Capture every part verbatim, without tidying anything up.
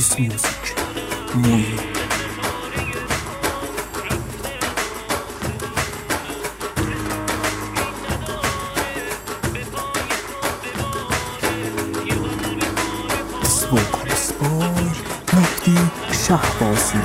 This music موی This vocalist boy مهدی شهبازی.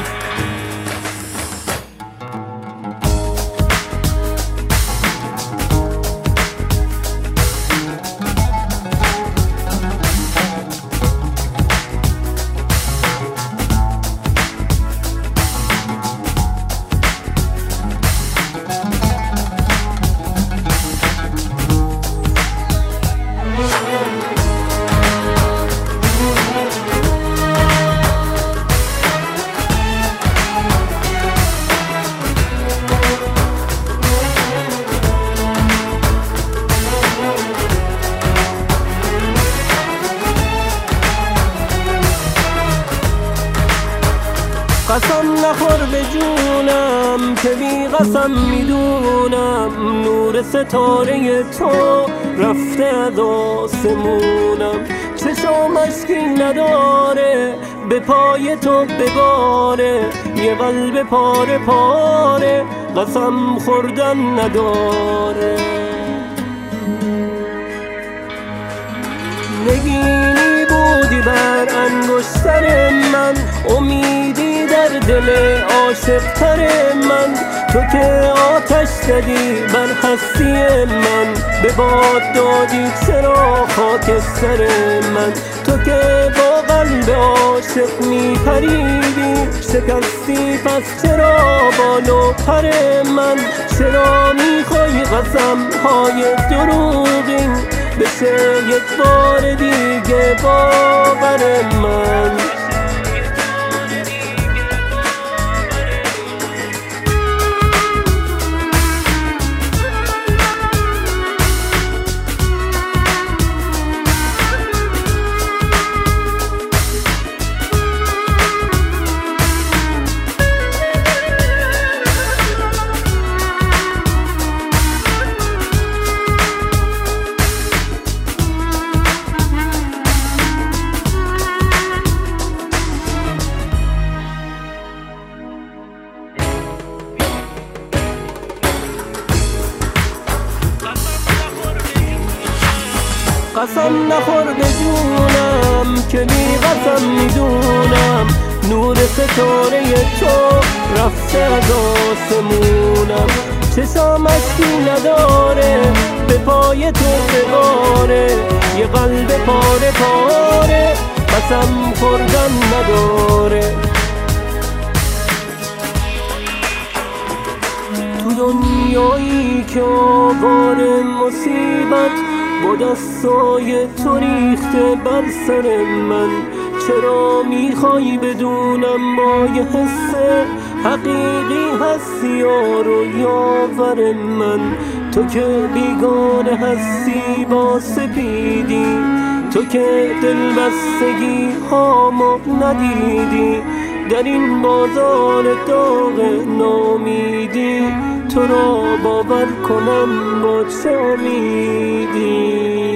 قسم نخور به جونم که بی قسم میدونم نور ستاره تو رفته از آسمونم. چشم اشکی نداره به پای تو بباره، یه قلب پاره پاره قسم خوردن نداره. نگینی بودی بر انگشتر من، امیدی در دل عاشق تر من. تو که آتش زدی بر هستی من، به باد دادی چرا خاکستر من. تو که با قلب عاشق می پریدی شکستی، پس چرا بالو پر من. چرا می خواهی قسم های دروغین بشه یک بار دیگه باور من. قسم نخور به جونم که بی قسم میدونم نور ستاره تو رفته از آسمونم. چشم اشکی نداره به پای تو بباره، یه قلب پاره پاره قسم خوردن نداره. تو دنیایی که آوار مصیبت با دستای تو ریخته بر سر من، چرا میخوای بدونم با یه حس حقیقی هستی یارو یاور من. تو که بیگانه هستی با سپیدی، تو که دلبستگی هامو ندیدی در این بازار داغ نامیدی. تو را باور کنم با چه امیدی؟